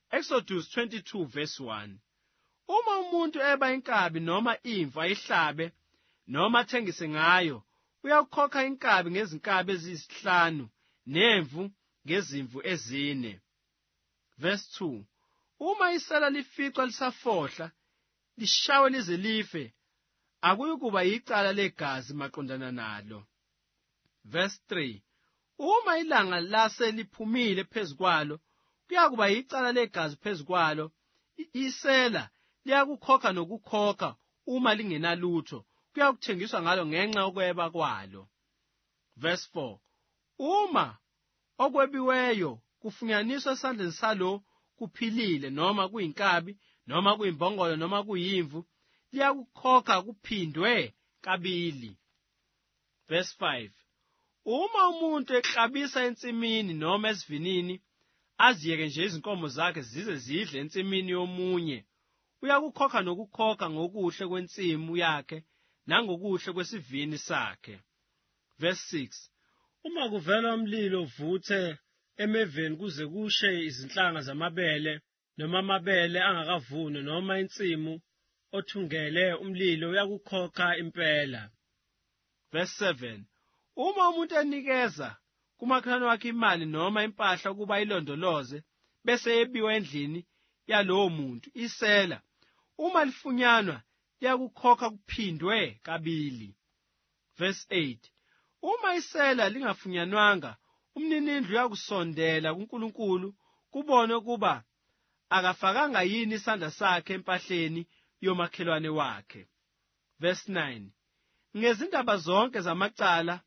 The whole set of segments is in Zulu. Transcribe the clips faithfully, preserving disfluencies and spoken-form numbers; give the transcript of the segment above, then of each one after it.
Exodus twenty-two verse one. Uma umuntu eba inkabi noma imvu ayihlabe noma athengise ngayo, uyakhokha inkabi ngezinkabi eziyisihlanu nemvu ngezimvu ezine. Verse two. Uma isela lificwa lisafohla, lishawe lize life, akuyikuba yicala legazi maqondana nalo. Verse three. Uma ilanga lase liphumile phezukwalo, kuyakuba yicala legazi phezukwalo, isela liyakukhokha nokukhokha uma lingenalutho, kuyakuthengiswa ngalo ngenxa yokweba kwalo. Verse four. Uma okwebiweyo kufunyaniswa esandleni salo kuphilile noma kuyinkabi noma kuyimbongolo noma kuyimvu, liyakukhokha kuphindwe kabili. Verse five. Uma umuntu eklabisa ensimini noma esivinini, aziyeke nje izinkomo zakhe zize zidle ensimini yomunye, uyakukhokha nokukhokha ngokuhle kwensimu yakhe nangokuhle kwesivini sakhe. Verse six. Uma kuvela umlilo uvuthe emeveni kuze kushe izinhlanga zamabele noma amabele angakavunwa noma insimu othungele umlilo, uyakukhokha impela. Verse seven. Uma umuntu enikeza kumakhelwane wakhe imali noma impahla ukuba ayilondoloze, bese yebiwa endlini yalowo muntu, isela, uma lifunyanwa, liyakukhokha kuphindwe kabili. Verse eight. Uma isela lingafunyanwanga, umninindlu uyakusondela kuNkulunkulu kubone ukuba akafakanga yini isandla sakhe empahleni yomakhelwane wakhe. Verse nine. Ngezindaba zonke zamacala,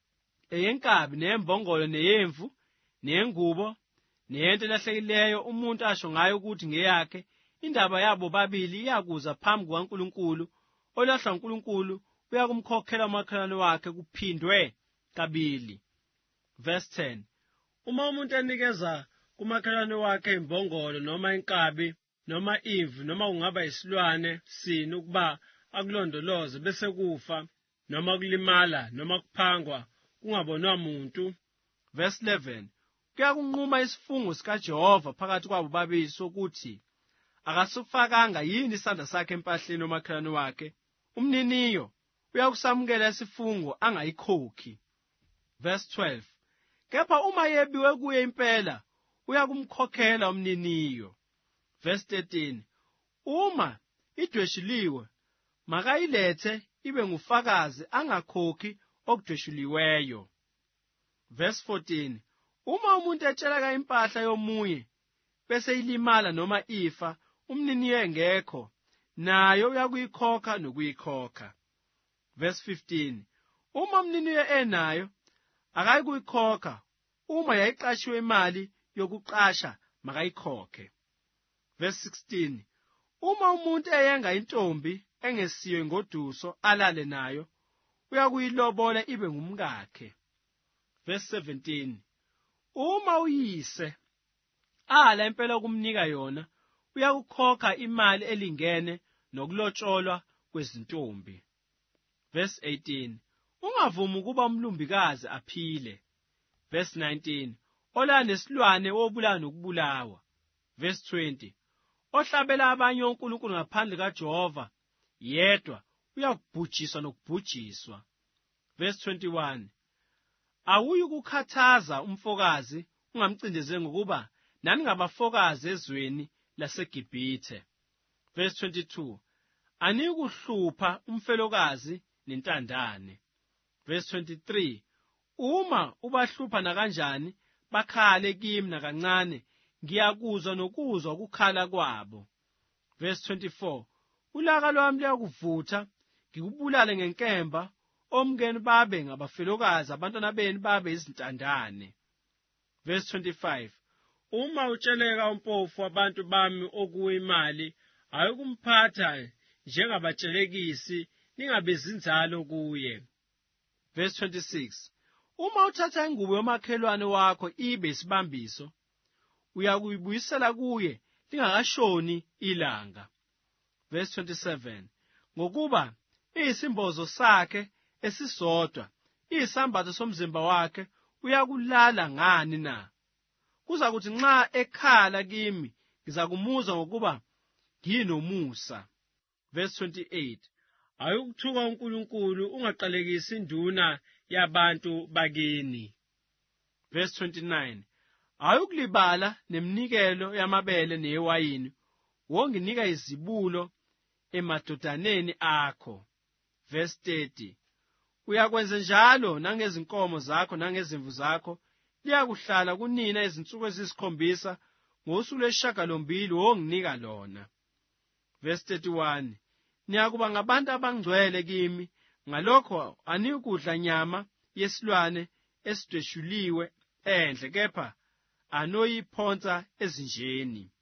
eyenkabi neyembongolo neyemvu neyengubo neyento elahlekileyo umuntu asho ngayo ukuthi ngeyakhe, indaba yabo babili iyakuza phambi kukaNkulunkulu, olahlwa uNkulunkulu uyakumkhokhela umakhelwane wakhe kuphindwe kabili. Verse ten. Uma umuntu enikeza kumakhelwane wakhe imbongolo noma inkabi noma imvu noma kungaba isilwane sini ukuba akulondoloze bese kufa noma kulimala noma kuphangwa kungabonwa muntu. Verse eleven. Kuyakunquma isifungo sikaJehova phakathi kwabo babili sokuthi akasufakanga yini isandla sakhe empahleni yomakhelwane wakhe, umniniyo uyakusamukela isifungo angayikhokhi. Verse twelve. Kepha uma yebiwe kuye impela, uyakumkhokhela umniniyo. Verse thirteen. Uma idweshiliwe, makayilethe ibe ngufakazi angakhokhi okudweshuliweyo. Verse fourteen. Uma umuntu etshelaka impahla yomunye bese ilimala noma ifa, umniniyo engekho, nayo uyakuyikhokha nokuyikhokha. Verse fifteen. Uma umniniyo enayo, akayikuyikhokha, uma yayiqashiwe imali yokuqasha makayikhokhe. Verse sixteen. Uma umuntu eyenga intombi engesiwe ngoduso alale nayo, uyakuyilobola ibe ngumkakhe. Verse seventeen. Uma uyise ala impela ukumnika yona, uyakukhokha imali elingene nokulotsholwa kwezintombi. Verse eighteen. Ungavumi ukuba umlumbikazi aphile. Verse nineteen. Olala nesilwane wobulala nokubulawa. Verse twenty. Ohlabela abanye onkulunkulu ngaphandle kaJehova yedwa uyakubhujiswa nokubhujiswa. Verse twenty-one. Awuyi kukhathaza umfokazi ungamcindezeli ngokuba nani ngabafokazi ezweni laseGibhithe. Verse twenty-two. Anikuhlupha umfelokazi nentandane. Verse twenty-three. Uma ubahlupha nakanjani bakhale kimi nakancane, ngiyakuzwa nokuzwa ukukhala kwabo. Verse twenty-four. Ulaka lwami luyakuvutha, ngikubulale ngenkemba, omkeni babe ngabafelokazi, abantwana beni babe izintandane. Verse twenty-five. Uma utsheleka umpofu abantu bami okuyimali, ayikumphatha njengabatshelekisi, ningabezi inzalo kuye. Verse twenty-six. Uma uthatha ingubo yomakhelwane wakho ibe isibambiso, uyakuyibuyisela kuye lingakashoni ilanga. Verse twenty-seven. Ngokuba iyisimbozo sakhe esisodwa, iyisambatho somzimba wakhe, uyakulala ngani na? Kuzakuthi nxa ekhala kimi ngizakumuzwa ngokuba nginomusa. Verse twenty-eight. Ayukuthuka uNkulunkulu, ungaqalekisi induna yabantu bakini. Verse twenty-nine. Ayukulibala neminikelo yamabele neyewayini, wonginika izibulo emadodaneni akho. Verse thirty. Uyakwenza njalo nangezinkomo zakho nangezimvu zakho, liyakuhlala kunina izinsuku ezisikhombisa, ngosuku lwesishiyagalombili wonginika lona. Verse thirty-one. Niyakuba ngabantu abangcwele kimi, ngalokho aniyukudla nyama yesilwane esidweshuliwe endle, kepha anoyiphonsa ezinjeni.